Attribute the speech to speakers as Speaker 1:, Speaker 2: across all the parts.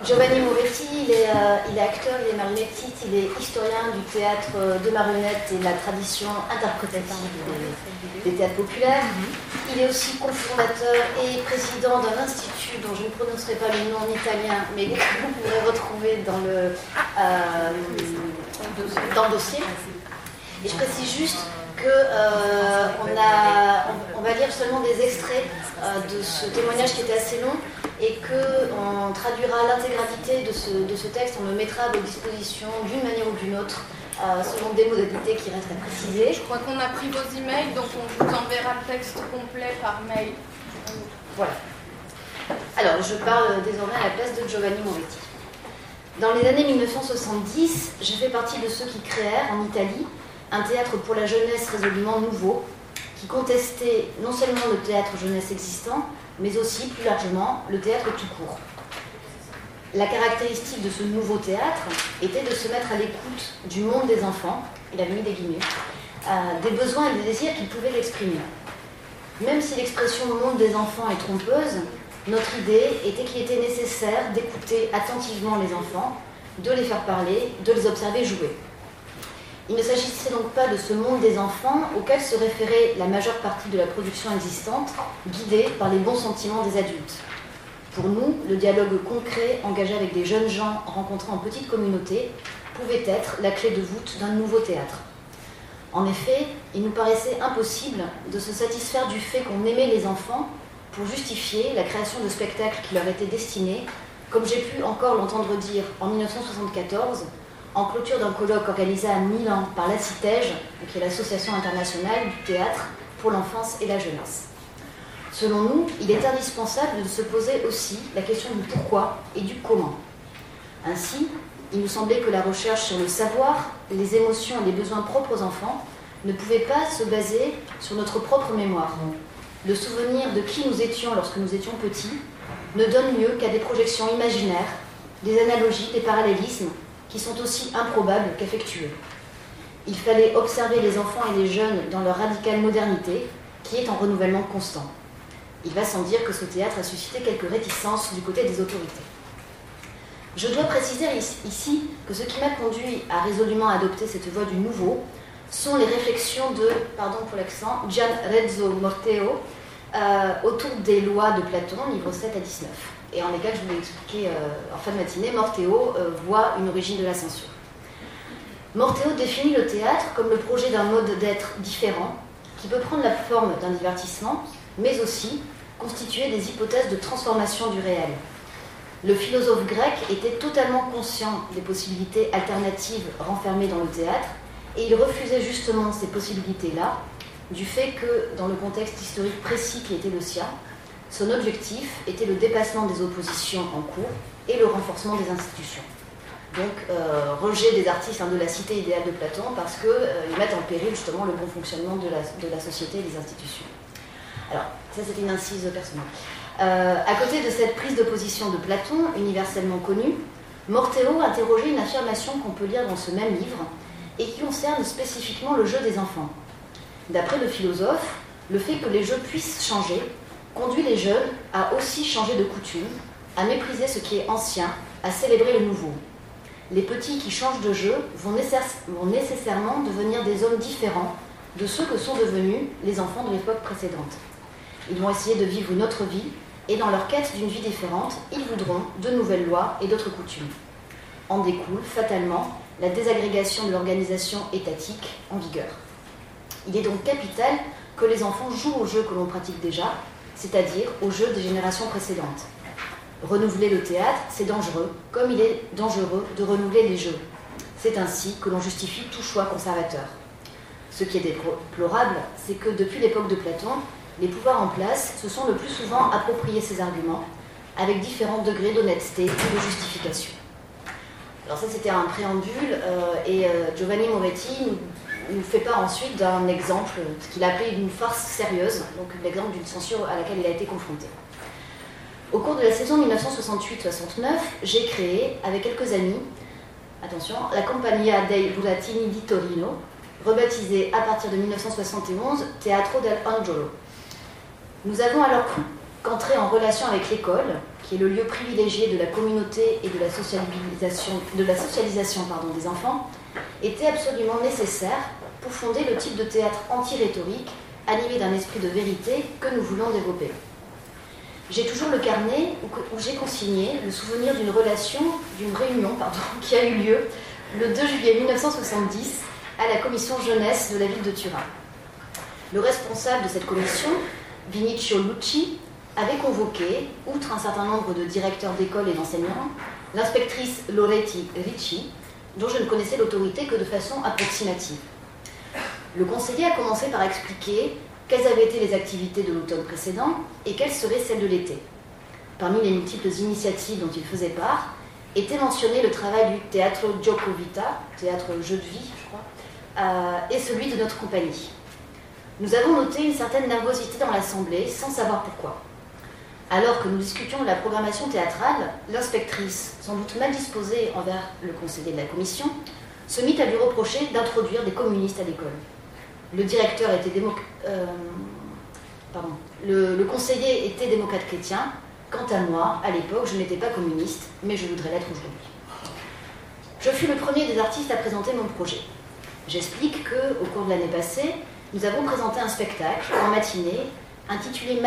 Speaker 1: Giovanni Moretti, il est acteur, il est marionnettiste, il est historien du théâtre de marionnettes et de la tradition interprétative des théâtres populaires. Il est aussi cofondateur et président d'un institut dont je ne prononcerai pas le nom en italien, mais que vous pourrez retrouver dans le dossier. Et je précise juste on va lire seulement des extraits de ce témoignage qui était assez long et qu'on traduira l'intégralité de ce texte, on le mettra à vos dispositions d'une manière ou d'une autre, selon des modalités qui restent à préciser.
Speaker 2: Je crois qu'on a pris vos emails, donc on vous enverra le texte complet par mail.
Speaker 1: Voilà. Alors, je parle désormais à la place de Giovanni Moretti. Dans les années 1970, j'ai fait partie de ceux qui créèrent en Italie un théâtre pour la jeunesse résolument nouveau, qui contestait non seulement le théâtre jeunesse existant, mais aussi, plus largement, le théâtre tout court. La caractéristique de ce nouveau théâtre était de se mettre à l'écoute du monde des enfants, il a mis des guillemets, des besoins et des désirs qu'ils pouvaient l'exprimer. Même si l'expression monde des enfants est trompeuse, notre idée était qu'il était nécessaire d'écouter attentivement les enfants, de les faire parler, de les observer jouer. Il ne s'agissait donc pas de ce monde des enfants auquel se référait la majeure partie de la production existante, guidée par les bons sentiments des adultes. Pour nous, le dialogue concret, engagé avec des jeunes gens rencontrés en petite communauté, pouvait être la clé de voûte d'un nouveau théâtre. En effet, il nous paraissait impossible de se satisfaire du fait qu'on aimait les enfants pour justifier la création de spectacles qui leur étaient destinés, comme j'ai pu encore l'entendre dire en 1974, en clôture d'un colloque organisé à Milan par l'ACITEJ, qui est l'Association internationale du théâtre pour l'enfance et la jeunesse. Selon nous, il est indispensable de se poser aussi la question du pourquoi et du comment. Ainsi, il nous semblait que la recherche sur le savoir, les émotions et les besoins propres aux enfants ne pouvait pas se baser sur notre propre mémoire. Le souvenir de qui nous étions lorsque nous étions petits ne donne lieu qu'à des projections imaginaires, des analogies, des parallélismes qui sont aussi improbables qu'affectueux. Il fallait observer les enfants et les jeunes dans leur radicale modernité, qui est en renouvellement constant. Il va sans dire que ce théâtre a suscité quelques réticences du côté des autorités. Je dois préciser ici que ce qui m'a conduit à résolument adopter cette voie du nouveau sont les réflexions de, pardon pour l'accent, Gian Renzo Morteo autour des lois de Platon, livres 7 à 19. Et en lesquels, je vous l'ai expliqué en fin de matinée, Morteo voit une origine de la censure. Morteo définit le théâtre comme le projet d'un mode d'être différent, qui peut prendre la forme d'un divertissement, mais aussi constituer des hypothèses de transformation du réel. Le philosophe grec était totalement conscient des possibilités alternatives renfermées dans le théâtre, et il refusait justement ces possibilités-là, du fait que, dans le contexte historique précis qui était le sien, son objectif était le dépassement des oppositions en cours et le renforcement des institutions. Donc, rejet des artistes de la cité idéale de Platon parce qu'ils mettent en péril justement le bon fonctionnement de la société et des institutions. Alors, ça c'est une incise personnelle. À côté de cette prise de position de Platon, universellement connue, Morteo interrogeait une affirmation qu'on peut lire dans ce même livre et qui concerne spécifiquement le jeu des enfants. D'après le philosophe, le fait que les jeux puissent changer conduit les jeunes à aussi changer de coutume, à mépriser ce qui est ancien, à célébrer le nouveau. Les petits qui changent de jeu vont nécessairement devenir des hommes différents de ceux que sont devenus les enfants de l'époque précédente. Ils vont essayer de vivre une autre vie, et dans leur quête d'une vie différente, ils voudront de nouvelles lois et d'autres coutumes. En découle, fatalement, la désagrégation de l'organisation étatique en vigueur. Il est donc capital que les enfants jouent aux jeux que l'on pratique déjà, c'est-à-dire aux jeux des générations précédentes. Renouveler le théâtre, c'est dangereux, comme il est dangereux de renouveler les jeux. C'est ainsi que l'on justifie tout choix conservateur. Ce qui est déplorable, c'est que depuis l'époque de Platon, les pouvoirs en place se sont le plus souvent appropriés ces arguments, avec différents degrés d'honnêteté et de justification. Alors ça, c'était un préambule, et Giovanni Moretti nous fait part ensuite d'un exemple qu'il appelait une farce sérieuse, donc l'exemple d'une censure à laquelle il a été confronté. Au cours de la saison 1968-69, j'ai créé, avec quelques amis, attention, la Compagnia dei Buratini di Torino, rebaptisée à partir de 1971 Teatro dell'Angelo. Nous avons alors cru qu'entrer en relation avec l'école, qui est le lieu privilégié de la communauté et de la socialisation des enfants, était absolument nécessaire pour fonder le type de théâtre anti-rhétorique, animé d'un esprit de vérité que nous voulons développer. J'ai toujours le carnet où j'ai consigné le souvenir d'une réunion qui a eu lieu le 2 juillet 1970 à la commission jeunesse de la ville de Turin. Le responsable de cette commission, Vinicio Lucci, avait convoqué, outre un certain nombre de directeurs d'école et d'enseignants, l'inspectrice Loretti Ricci, dont je ne connaissais l'autorité que de façon approximative. Le conseiller a commencé par expliquer quelles avaient été les activités de l'automne précédent et quelles seraient celles de l'été. Parmi les multiples initiatives dont il faisait part, était mentionné le travail du Teatro Gioco Vita, théâtre jeu de vie, je crois, et celui de notre compagnie. Nous avons noté une certaine nervosité dans l'assemblée, sans savoir pourquoi. Alors que nous discutions de la programmation théâtrale, l'inspectrice, sans doute mal disposée envers le conseiller de la commission, se mit à lui reprocher d'introduire des communistes à l'école. Le directeur était le conseiller était démocrate chrétien. Quant à moi, à l'époque, je n'étais pas communiste, mais je voudrais l'être aujourd'hui. Je fus le premier des artistes à présenter mon projet. J'explique qu'au cours de l'année passée, nous avons présenté un spectacle en matinée intitulé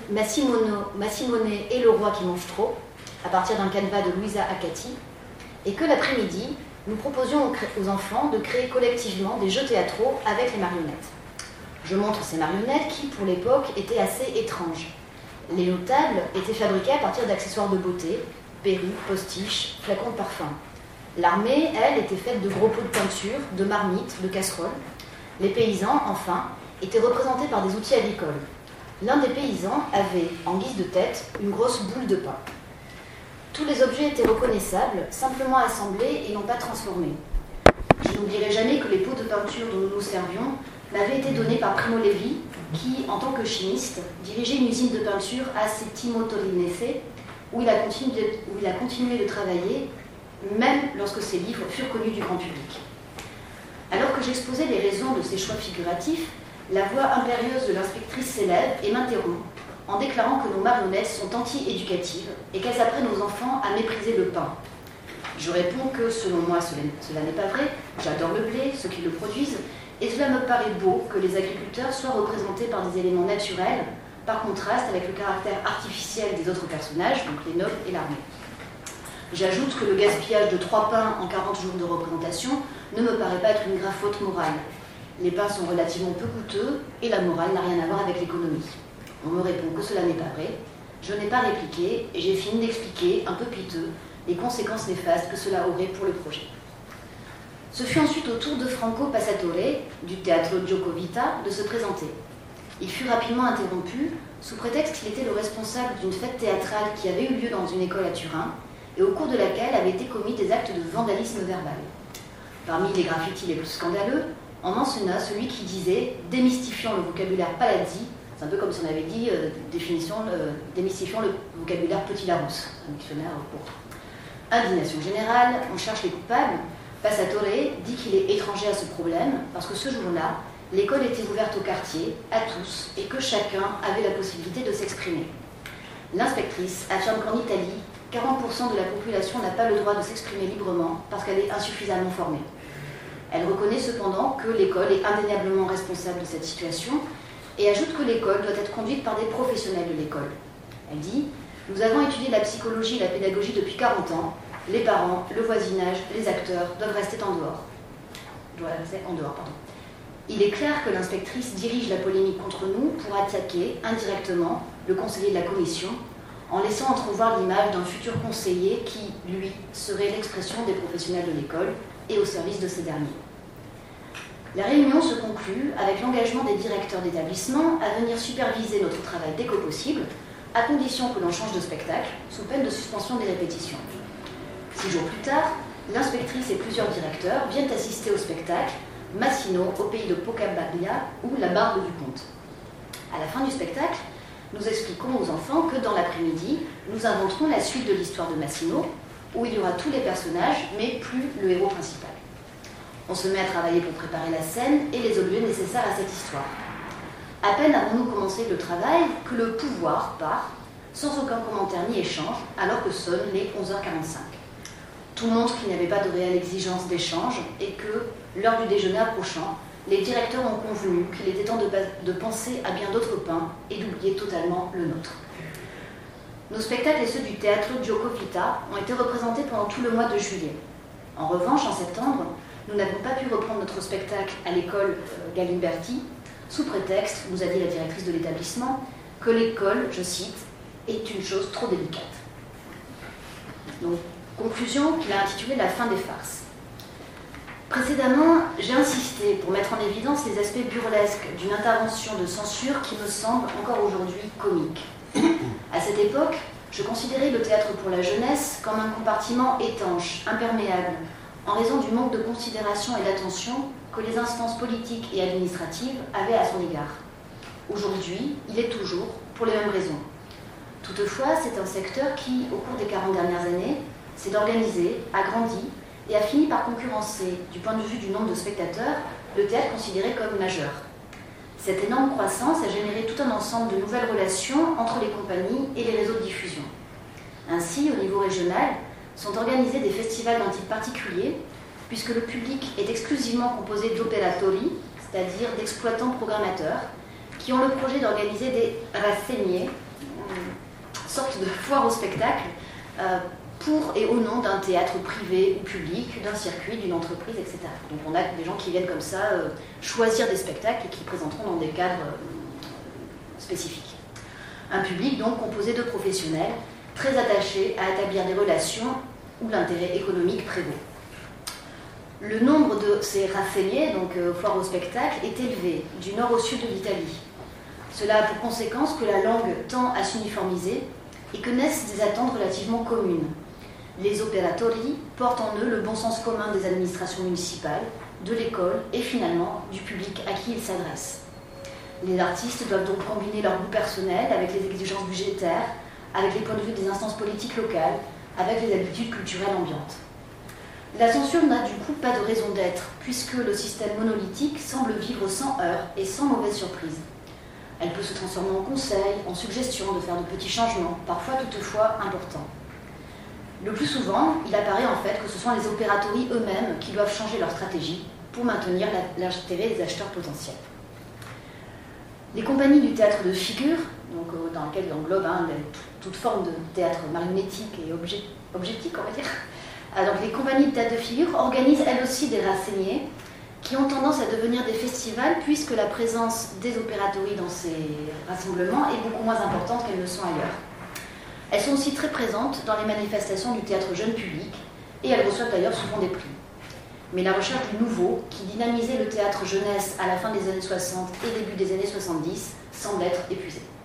Speaker 1: Massimone et le roi qui mange trop, à partir d'un canevas de Luisa Acati, et que l'après-midi, nous proposions aux enfants de créer collectivement des jeux théâtraux avec les marionnettes. Je montre ces marionnettes qui, pour l'époque, étaient assez étranges. Les notables étaient fabriqués à partir d'accessoires de beauté, perruques, postiches, flacons de parfum. L'armée, elle, était faite de gros pots de peinture, de marmites, de casseroles. Les paysans, enfin, étaient représentés par des outils agricoles. L'un des paysans avait, en guise de tête, une grosse boule de pain. Tous les objets étaient reconnaissables, simplement assemblés et non pas transformés. Je n'oublierai jamais que les pots de peinture dont nous nous servions m'avaient été donnés par Primo Levi, qui, en tant que chimiste, dirigeait une usine de peinture à Settimo Torinese, où il a continué de travailler, même lorsque ses livres furent connus du grand public. Alors que j'exposais les raisons de ces choix figuratifs, la voix impérieuse de l'inspectrice s'élève et m'interrompt, en déclarant que nos marionnettes sont anti-éducatives et qu'elles apprennent aux enfants à mépriser le pain. Je réponds que, selon moi, cela n'est pas vrai, j'adore le blé, ceux qui le produisent, et cela me paraît beau que les agriculteurs soient représentés par des éléments naturels, par contraste avec le caractère artificiel des autres personnages, donc les nobles et l'armée. J'ajoute que le gaspillage de 3 pains en 40 jours de représentation ne me paraît pas être une grave faute morale. Les pains sont relativement peu coûteux et la morale n'a rien à voir avec l'économie. On me répond que cela n'est pas vrai. Je n'ai pas répliqué et j'ai fini d'expliquer, un peu piteux, les conséquences néfastes que cela aurait pour le projet. Ce fut ensuite au tour de Franco Passatore, du Teatro Gioco Vita, de se présenter. Il fut rapidement interrompu, sous prétexte qu'il était le responsable d'une fête théâtrale qui avait eu lieu dans une école à Turin, et au cours de laquelle avaient été commis des actes de vandalisme verbal. Parmi les graffitis les plus scandaleux, on mentionna celui qui disait « démystifiant le vocabulaire Palazzi », c'est un peu comme si on avait dit démystifiant le vocabulaire Petit Larousse, un dictionnaire court. Indignation générale, on cherche les coupables. Passatore dit qu'il est étranger à ce problème parce que ce jour-là, l'école était ouverte au quartier, à tous, et que chacun avait la possibilité de s'exprimer. L'inspectrice affirme qu'en Italie, 40% de la population n'a pas le droit de s'exprimer librement parce qu'elle est insuffisamment formée. Elle reconnaît cependant que l'école est indéniablement responsable de cette situation et ajoute que l'école doit être conduite par des professionnels de l'école. Elle dit « Nous avons étudié la psychologie et la pédagogie depuis 40 ans. Les parents, le voisinage, les acteurs doivent rester en dehors. Il est clair que l'inspectrice dirige la polémique contre nous pour attaquer indirectement le conseiller de la commission en laissant entrevoir l'image d'un futur conseiller qui, lui, serait l'expression des professionnels de l'école et au service de ces derniers. La réunion se conclut avec l'engagement des directeurs d'établissement à venir superviser notre travail dès que possible, à condition que l'on change de spectacle, sous peine de suspension des répétitions. 6 jours plus tard, l'inspectrice et plusieurs directeurs viennent assister au spectacle Massino au pays de Pocabaglia ou La Barbe du Comte. À la fin du spectacle, nous expliquons aux enfants que dans l'après-midi, nous inventerons la suite de l'histoire de Massino, où il y aura tous les personnages, mais plus le héros principal. On se met à travailler pour préparer la scène et les objets nécessaires à cette histoire. À peine avons-nous commencé le travail que le pouvoir part, sans aucun commentaire ni échange, alors que sonnent les 11h45. Tout montre qu'il n'y avait pas de réelle exigence d'échange et que, l'heure du déjeuner approchant, les directeurs ont convenu qu'il était temps de penser à bien d'autres pains et d'oublier totalement le nôtre. Nos spectacles et ceux du Teatro Gioco Vita ont été représentés pendant tout le mois de juillet. En revanche, en septembre, nous n'avons pas pu reprendre notre spectacle à l'école Galimberti, sous prétexte, nous a dit la directrice de l'établissement, que l'école, je cite, est une chose trop délicate. Donc, conclusion qu'il a intitulée La fin des farces. Précédemment, j'ai insisté pour mettre en évidence les aspects burlesques d'une intervention de censure qui me semble encore aujourd'hui comique. À cette époque, je considérais le théâtre pour la jeunesse comme un compartiment étanche, imperméable, en raison du manque de considération et d'attention que les instances politiques et administratives avaient à son égard. Aujourd'hui, il est toujours pour les mêmes raisons. Toutefois, c'est un secteur qui, au cours des 40 dernières années, s'est organisé, a grandi et a fini par concurrencer, du point de vue du nombre de spectateurs, le théâtre considéré comme majeur. Cette énorme croissance a généré tout un ensemble de nouvelles relations entre les compagnies et les réseaux de diffusion. Ainsi, au niveau régional, sont organisés des festivals d'un type particulier, puisque le public est exclusivement composé d'operatori, c'est-à-dire d'exploitants programmateurs, qui ont le projet d'organiser des rassegne, sorte de foire au spectacle, pour et au nom d'un théâtre privé ou public, d'un circuit, d'une entreprise, etc. Donc on a des gens qui viennent comme ça choisir des spectacles et qui présenteront dans des cadres spécifiques. Un public donc composé de professionnels très attachés à établir des relations où l'intérêt économique prévaut. Le nombre de ces rassegnés, donc foires au spectacle, est élevé du nord au sud de l'Italie. Cela a pour conséquence que la langue tend à s'uniformiser et que naissent des attentes relativement communes. Les operatori portent en eux le bon sens commun des administrations municipales, de l'école et finalement du public à qui ils s'adressent. Les artistes doivent donc combiner leur goût personnel avec les exigences budgétaires, avec les points de vue des instances politiques locales, avec les habitudes culturelles ambiantes. La censure n'a du coup pas de raison d'être, puisque le système monolithique semble vivre sans heurts et sans mauvaise surprise. Elle peut se transformer en conseil, en suggestion de faire de petits changements, parfois toutefois importants. Le plus souvent, il apparaît en fait que ce sont les operatori eux-mêmes qui doivent changer leur stratégie pour maintenir l'intérêt des acheteurs potentiels. Les compagnies du théâtre de figure, donc, dans lesquelles englobe toute forme de théâtre marionnettique et objectique, on va dire, donc les compagnies de théâtre de figure organisent elles aussi des rassegnés qui ont tendance à devenir des festivals puisque la présence des operatori dans ces rassemblements est beaucoup moins importante qu'elles ne sont ailleurs. Elles sont aussi très présentes dans les manifestations du théâtre jeune public et elles reçoivent d'ailleurs souvent des prix. Mais la recherche du nouveau, qui dynamisait le théâtre jeunesse à la fin des années 60 et début des années 70, semble être épuisée.